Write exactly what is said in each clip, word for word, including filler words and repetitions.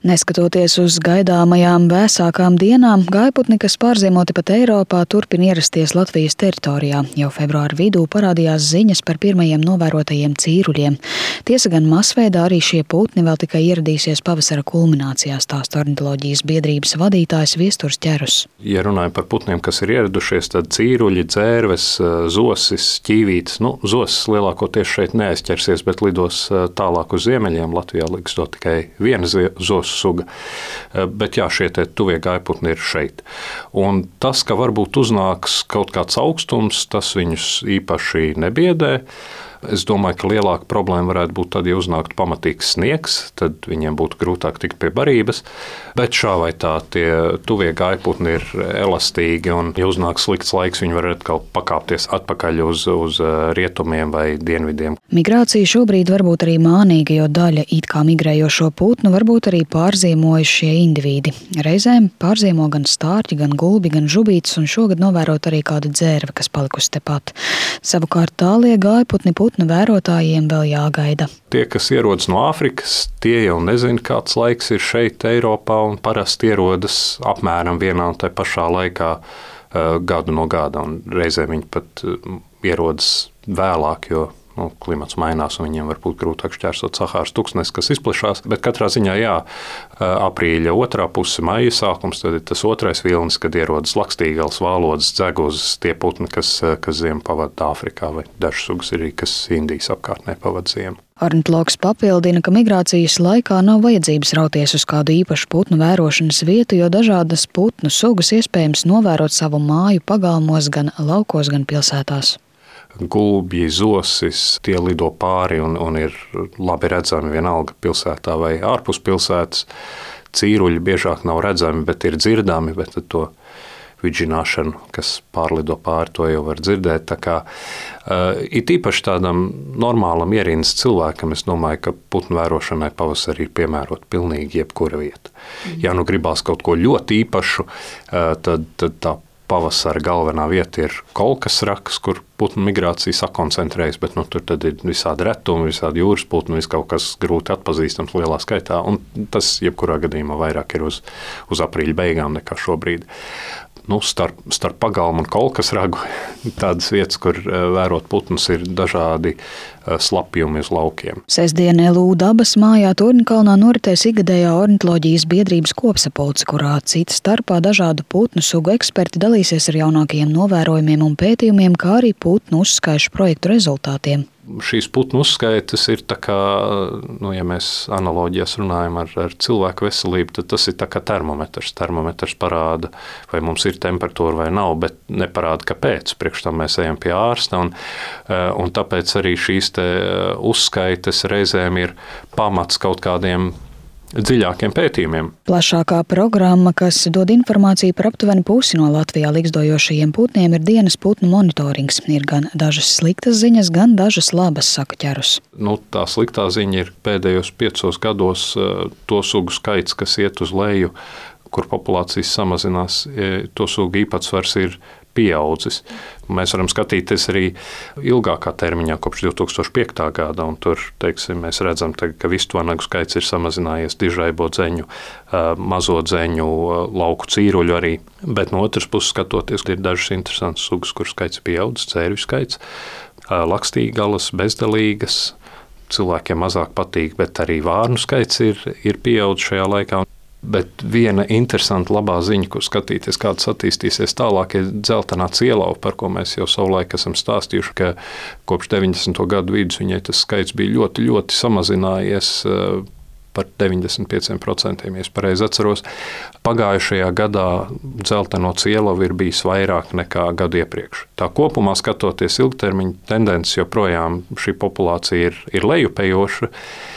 Neskatoties uz gaidāmajām vēsākām dienām, gājputni, kas pārziemoti pat Eiropā, turpina ierasties Latvijas teritorijā. Jau februāra vidū parādījās ziņas par pirmajiem novērotajiem cīruļiem. Tiesa gan masveidā arī šie putni vēl tikai ieradīsies pavasara kulminācijā, stāsta ornitoloģijas biedrības vadītājs Viesturs Ķerus. Ja runājam par putniem, kas ir ieradušies, tad cīruļi, dzērves, zosis, ķīvītes. Nu, zosis lielākoties šeit neaizķersies, bet lidos tālāk uz ziemeļiem. Latvijā liks to tikai viena zosis suga. Bet jā, šie te tuvie gājputni ir šeit. Un tas, ka varbūt uznāks kaut kāds augstums, tas viņus īpaši nebiedē. Es domāju, ka lielāka problēma varētu būt tad, ja uznāktu pamatīgs sniegs, tad viņiem būtu grūtāk tikt pie barības. Bet šā vai tā tie tuvie gājputni ir elastīgi, un ja uznāk slikts laiks, viņi var atkal pakāpties atpakaļ uz, uz rietumiem vai dienvidiem. Migrācija šobrīd var būt arī mānīga, jo daļa it kā migrējošo putnu varbūt arī pārziemojušie indivīdi. Reizēm pārziemo gan stārķi, gan gulbi, gan žubītes, un šogad novērot arī kādu dzērvi, kas palikusi tepat. Savukārt tālie gājputni putnu vērotājiem vēl jāgaida. Tie, kas ierodas no Āfrikas, tie jau nezina, kāds laiks ir šeit Eiropā, un parasti ierodas apmēram vienā un tai pašā laikā uh, gadu no gada, un reizēm viņi pat uh, ierodas vēlāk, jo nu, klimats mainās, un viņiem var būt grūtāk šķērsot Sahāras tuksnesi, kas izplešās. Bet katrā ziņā, jā, aprīļa otrā puse, maija sākums, tad ir tas otrais vilnis, kad ierodas lakstīgals, vālodas, dzeguzes, tie putni, kas, kas ziemu pavada Āfrikā, vai dažas sugas ir, kas Indijas apkārtnē pavada ziemu. Ornitologs papildina, ka migrācijas laikā nav vajadzības rauties uz kādu īpašu putnu vērošanas vietu, jo dažādas putnu sugas iespējams novērot savu māju pagalmos gan laukos, gan pilsētās. Gulbji, zosis, tie lido pāri un, un ir labi redzami vienalga pilsētā vai ārpus pilsētas. Cīruļi biežāk nav redzami, bet ir dzirdami, bet to vidžināšanu, kas pārlido pāri, to jau var dzirdēt. Tā kā uh, it īpaši tādam normālam ierīnas cilvēkam, es domāju, ka putnu vērošanai pavasarī ir piemērot pilnīgi jebkura vieta. Mm. Ja nu gribās kaut ko ļoti īpašu, uh, tad, tad tā pavasara galvenā vieta ir kolkas rakas, kur putnu migrācija sakoncentrējas, bet nu, tur tad ir visādi retumi, visādi jūras putni, vis kaut kas grūti atpazīstams lielā skaitā, un tas jebkurā gadījumā vairāk ir uz, uz aprīļa beigām nekā šobrīd. Nu, starp, starp pagalmu un kolkas ragu tādas vietas, kur vērot putnus, ir dažādi slapjumi uz laukiem. Sestdien L U dabas mājā Torņkalnā noritēs ikgadējā ornitoloģijas biedrības kopsapulce, kurā cita starpā dažādu putnu sugu eksperti dalīsies ar jaunākajiem novērojumiem un pētījumiem, kā arī putnu uzskaišu projektu rezultātiem. Šīs putnu uzskaitas ir tā kā, nu, ja mēs analoģijās runājam ar, ar cilvēku veselību, tad tas ir tā kā termometrs. Termometrs parāda, vai mums ir temperatūra vai nav, bet neparāda, kāpēc. Priekš tam mēs ejam pie ārsta, un, un tāpēc arī šīs te uzskaitas reizēm ir pamats kaut kādiem dziļākiem pētījumiem. Plašākā programma, kas dod informāciju par aptuveni pusi no Latvijā likstojošajiem putniem, ir dienas putnu monitorings. Ir gan dažas sliktas ziņas, gan dažas labas, saka Ķerus. Nu, tā sliktā ziņa ir pēdējos piecos gados to sugu skaits, kas iet uz leju, kur populācijas samazinās, to sugu īpatsvars ir pieaudzis. Mēs varam skatīties arī ilgākā termiņā, kopš divi tūkstoši piektā gada, un tur, teiksim, mēs redzam, ka vistvanagu skaits ir samazinājies, dižraibo dzeņu, mazo dzeņu, lauku cīruļu arī, bet no otras puses skatoties, ir dažas interesantas sugas, kur skaits pieaudzis, cērvju skaits, lakstīgalas, bezdalīgas, cilvēkiem mazāk patīk, bet arī vārnu skaits ir, ir pieaudzis šajā laikā. Bet viena interesanta labā ziņa, kur skatīties, kāds attīstīsies tālāk, ir dzeltenā cielauva, par ko mēs jau savulaik esam stāstījuši, ka kopš deviņdesmito gadu vidus viņai tas skaits bija ļoti, ļoti samazinājies par deviņdesmit pieciem procentiem, ja es pareizi atceros. Pagājušajā gadā dzelteno cielavu ir bijis vairāk nekā gadu iepriekš. Tā kopumā skatoties ilgtermiņa tendences, joprojām šī populācija ir, ir lejupējoša,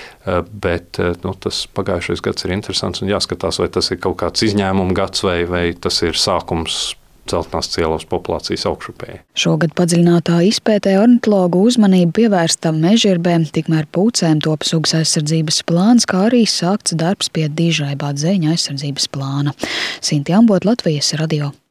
bet nu, tas pagājušais gads ir interesants un jāskatās, vai tas ir kaut kāds izņēmuma gads vai, vai tas ir sākums dzeltenās cielavas populācijas augšupēji. Šogad padziļinātā izpētē ornitologu uzmanību pievērsta mežģirbēm, tikmēr pūcēm top sugas aizsardzības plāns, kā arī sākts darbs pie dižraibā dzeņa aizsardzības plāna. Sinti Ambot, Latvijas radio.